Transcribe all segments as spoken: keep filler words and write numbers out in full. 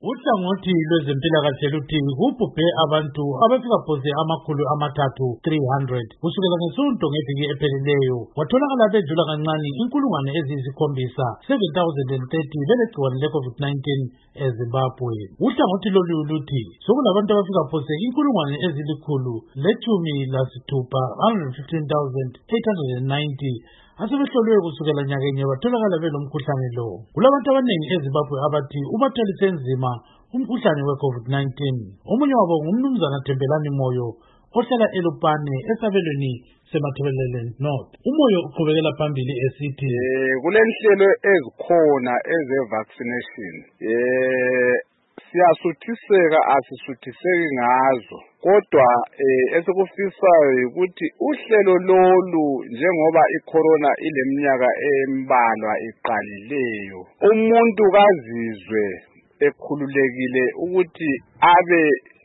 Uhlangothi lwezempilakahle luthi kubhubhe abantu abafika phose amakhulu amathathu three hundred kusukela ngesonto ngeviki ephelileyo. Kwatholakala bedlula kancane inkulungwane eziyisikhombisa seven thousand thirty belegciwane le-COVID nineteen eZimbabwe. Uhlangothi lolu luthi sokulabantu abafika phose inkulungwane ezilikhulu lethumi lasithupha one hundred fifteen thousand eight hundred ninety asebehlolwe kusukela nyakenye batholakala belomkhuhlane lo. Kulabantu abanengi eZimbabwe abathi ubathalise nzima umkhuhlane we-COVID nineteen. Omunye wabo ngumnumzana Thembelani Moyo ohlala eLupane esabelweni seMathebelele North. Umoyo uqhubekela phambili esithi eh kulenhlelo ezikhona eze-vaccination eh siyasuthiseka asisuthiseki ngazo, kodwa eh esikufisayo ukuthi uhlelo lolu njengoba icorona ileminyaka embalwa iqalileyo, umuntu kazizwe ekhululekile ukuthi abe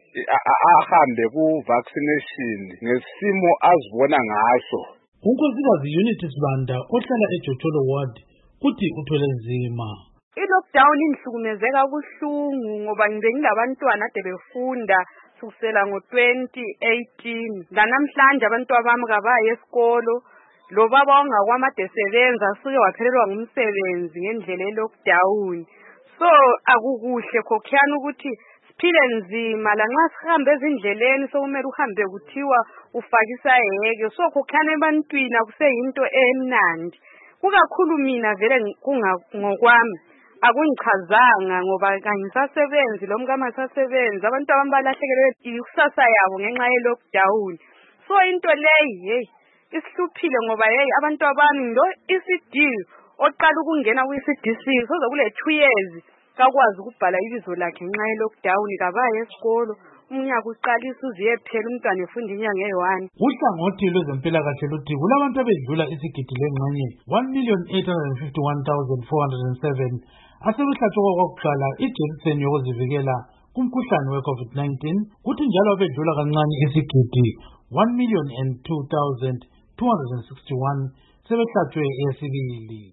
ahambe ku-vaccination ngesimo azibona ngaso. Unkosikazi Unity Sibanda ohlala eJotsolo Ward uthi uthwele nzima. I-lockdown inhlukumezeka kuhlungu ngoba ngibe ngilabantwana ade befunda kusukela ngo-twenty eighteen. Lanamhlanje abantwana bami kabayi esikolo, lo baba ongakwamade sebenza suke waphelelwa ngumsebenzi ngendlela ye-lockdown. So akukuhle khokhiyana ukuthi siphile nzima, lanxa sihambe ezindleleni sokumele uhambe kuthiwa ufakisa yeke. So khokhiyana ebantwini akuseyinto emnandi, kukakhulu mina vele kungokwami akungichazanga ngoba kangisasebenzi lo mkama sasebenza, abantu abami balahlekelwe ikusasa yabo ngenxa ye-lockdown. So into leyi hey isihluphile ngoba hey abantu abami ndo E C D oqala ukungena ku-E C D C soze kule two years kakwazi ukubhala ibizo lakhe ngenxa ye-lockdown, kabaye esikolo umnyaka uqalisa uziye phela umntwana efunda inyanga eyi-one. Uhlangothi lwezempilakahle luthi kulabantu abedlula isigidi lengxenye one million eight hundred fifty-one thousand four hundred seven asebehlatshwa kwakuqala ijekiseni yokuzivikela kumkhuhlane we-COVID nineteen, kuthi njalo abedlula kancane isigidi one million and two thousand two hundred sixty-one sebehlatshwe eyesibili.